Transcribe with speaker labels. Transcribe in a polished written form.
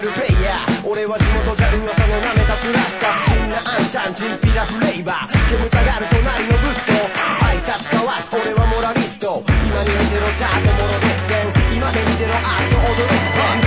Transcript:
Speaker 1: ルプレイヤー。俺は地元じゃ噂の舐めたスラッガー。みんなアンシャンチンピラフレイバー。煙たがる隣のブッド。挨拶交わす俺はモラリスト。今に見てろチャートモロデッセン。今で見てろアート踊れ。